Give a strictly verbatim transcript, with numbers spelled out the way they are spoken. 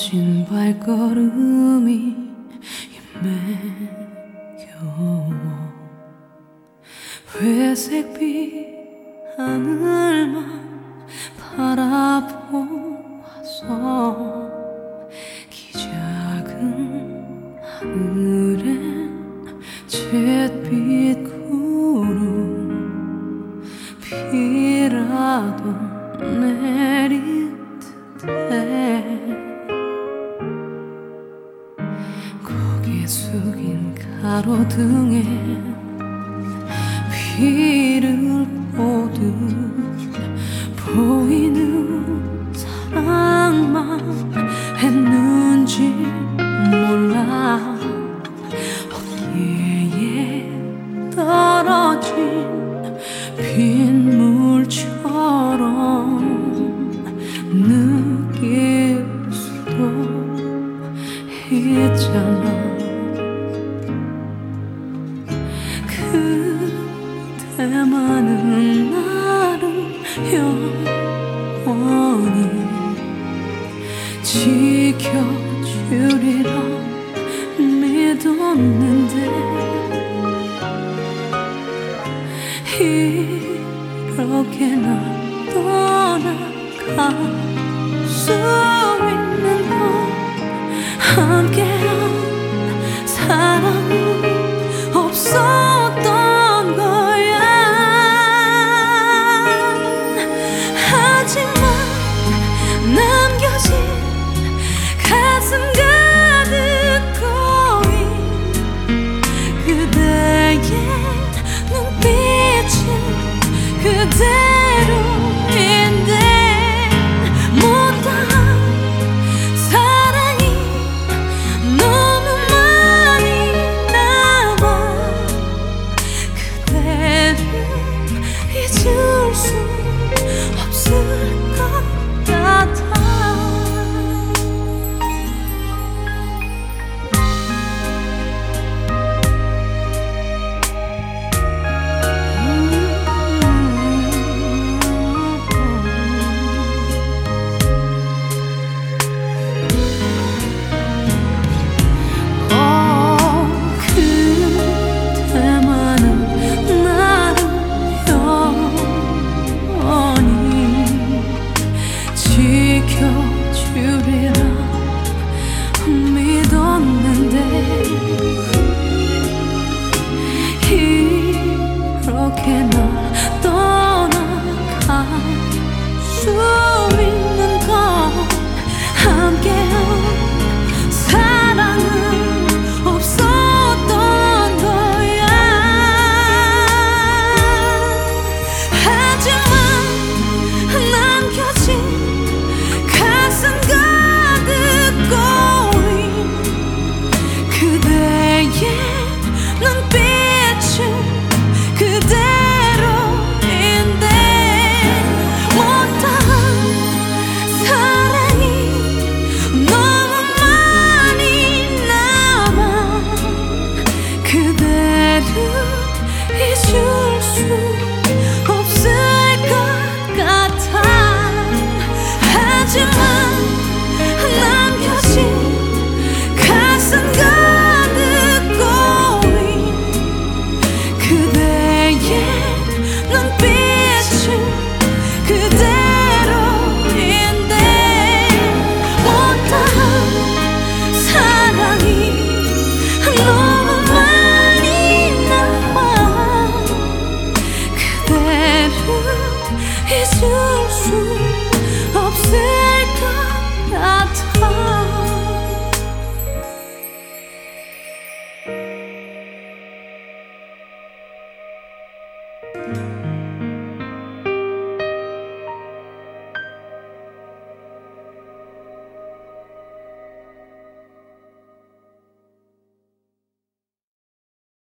떨어진 발걸음이 힘매겨워 회색빛 하늘만 바라보아서 기작은 하늘엔 잿빛 구름 비라도 내릴 듯해 고개 숙인 가로등에 비를 보듯 보이는 사랑만 했는지 몰라 어깨에 떨어진 빗물처럼 느낄 수도 있잖아. 그대만은 나를 영원히 지켜주리라 믿었는데 이렇게 나 떠나갈 수 있는 건 함께한 사랑은 없었던 거야. 하지만 남겨진 가슴 가득 고인 그대의 눈빛은 그대